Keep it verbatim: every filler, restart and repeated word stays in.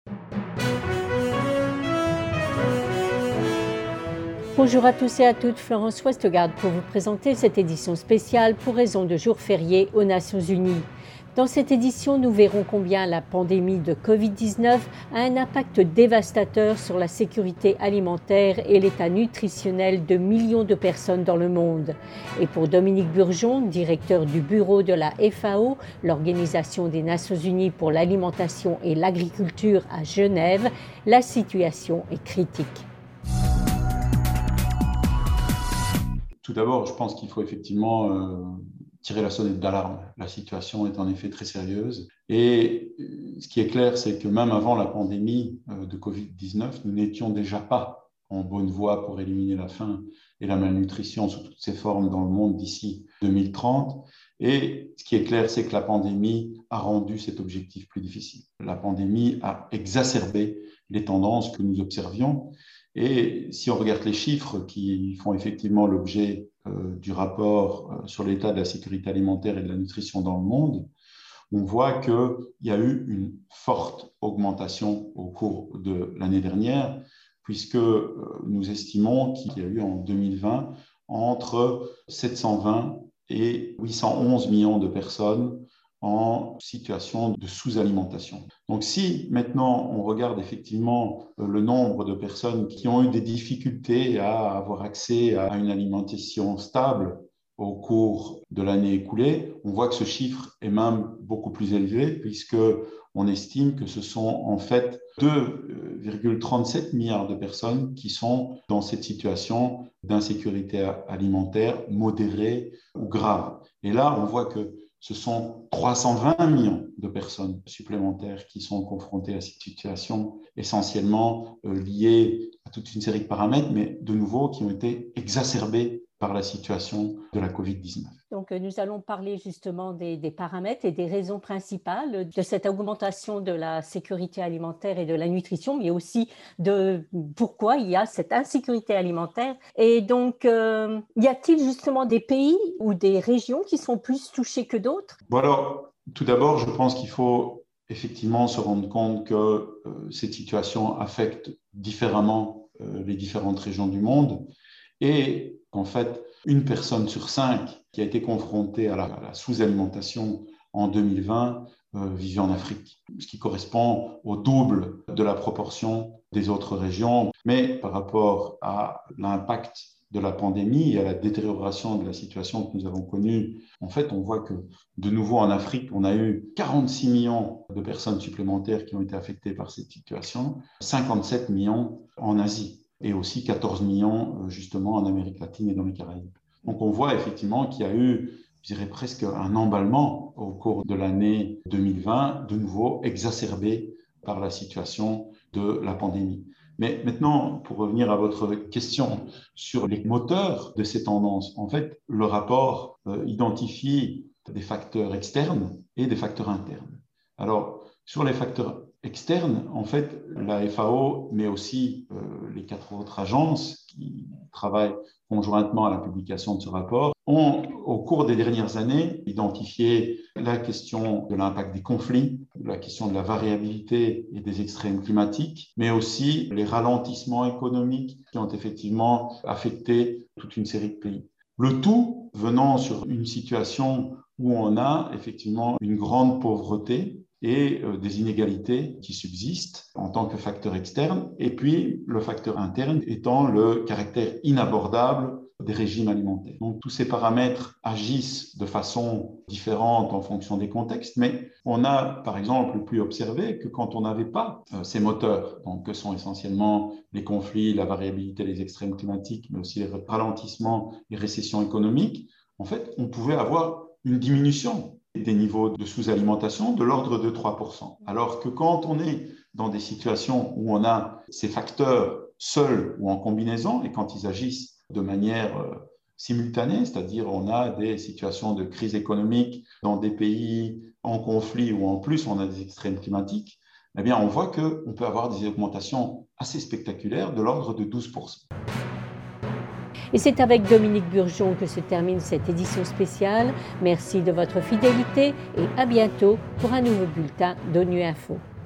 Bonjour à tous et à toutes, Florence Westgard pour vous présenter cette édition spéciale pour raison de jour férié aux Nations Unies. Dans cette édition, nous verrons combien la pandémie de covid dix-neuf a un impact dévastateur sur la sécurité alimentaire et l'état nutritionnel de millions de personnes dans le monde. Et pour Dominique Burgeon, directeur du bureau de la F A O, l'Organisation des Nations Unies pour l'alimentation et l'agriculture à Genève, la situation est critique. Tout d'abord, je pense qu'il faut effectivement euh, tirer la sonnette d'alarme. La situation est en effet très sérieuse. Et ce qui est clair, c'est que même avant la pandémie euh, de covid dix-neuf, nous n'étions déjà pas en bonne voie pour éliminer la faim et la malnutrition sous toutes ses formes dans le monde d'ici deux mille trente. Et ce qui est clair, c'est que la pandémie a rendu cet objectif plus difficile. La pandémie a exacerbé les tendances que nous observions. Et si on regarde les chiffres qui font effectivement l'objet euh, du rapport euh, sur l'état de la sécurité alimentaire et de la nutrition dans le monde, on voit qu'il y a eu une forte augmentation au cours de l'année dernière, puisque euh, nous estimons qu'il y a eu en deux mille vingt entre sept cent vingt et huit cent onze millions de personnes en situation de sous-alimentation. Donc si maintenant on regarde effectivement le nombre de personnes qui ont eu des difficultés à avoir accès à une alimentation stable au cours de l'année écoulée, on voit que ce chiffre est même beaucoup plus élevé puisque on estime que ce sont en fait deux virgule trente-sept milliards de personnes qui sont dans cette situation d'insécurité alimentaire modérée ou grave. Et là, on voit que ce sont trois cent vingt millions de personnes supplémentaires qui sont confrontées à cette situation, essentiellement euh, liées à toute une série de paramètres, mais de nouveau qui ont été exacerbés par la situation de la covid dix-neuf. Donc, nous allons parler justement des, des paramètres et des raisons principales de cette augmentation de la sécurité alimentaire et de la nutrition, mais aussi de pourquoi il y a cette insécurité alimentaire. Et donc, euh, y a-t-il justement des pays ou des régions qui sont plus touchées que d'autres? Bon alors, tout d'abord, je pense qu'il faut effectivement se rendre compte que euh, cette situation affecte différemment euh, les différentes régions du monde et qu'en fait, une personne sur cinq qui a été confrontée à la, à la sous-alimentation en deux mille vingt euh, vivait en Afrique, ce qui correspond au double de la proportion des autres régions. Mais par rapport à l'impact de la pandémie et à la détérioration de la situation que nous avons connue, en fait, on voit que de nouveau en Afrique, on a eu quarante-six millions de personnes supplémentaires qui ont été affectées par cette situation, cinquante-sept millions en Asie et aussi quatorze millions justement en Amérique latine et dans les Caraïbes. Donc on voit effectivement qu'il y a eu, je dirais presque un emballement au cours de l'année deux mille vingt, de nouveau exacerbé par la situation de la pandémie. Mais maintenant, pour revenir à votre question sur les moteurs de ces tendances, en fait, le rapport euh, identifie des facteurs externes et des facteurs internes. Alors, sur les facteurs externes, en fait, la F A O, mais aussi euh, les quatre autres agences qui travaillent conjointement à la publication de ce rapport, ont, au cours des dernières années, identifié la question de l'impact des conflits, la question de la variabilité et des extrêmes climatiques, mais aussi les ralentissements économiques qui ont effectivement affecté toute une série de pays. Le tout venant sur une situation où on a effectivement une grande pauvreté et euh, des inégalités qui subsistent en tant que facteur externe, et puis le facteur interne étant le caractère inabordable des régimes alimentaires. Donc tous ces paramètres agissent de façon différente en fonction des contextes, mais on a par exemple pu observer que quand on n'avait pas euh, ces moteurs, donc que sont essentiellement les conflits, la variabilité, les extrêmes climatiques, mais aussi les ralentissements, les récessions économiques, en fait on pouvait avoir une diminution des niveaux de sous-alimentation de l'ordre de trois pour cent. Alors que quand on est dans des situations où on a ces facteurs seuls ou en combinaison, et quand ils agissent de manière euh, simultanée, c'est-à-dire on a des situations de crise économique dans des pays en conflit où en plus on a des extrêmes climatiques, eh bien on voit qu'on peut avoir des augmentations assez spectaculaires de l'ordre de douze pour cent. Et c'est avec Dominique Burgeon que se termine cette édition spéciale. Merci de votre fidélité et à bientôt pour un nouveau bulletin d'ONU Info.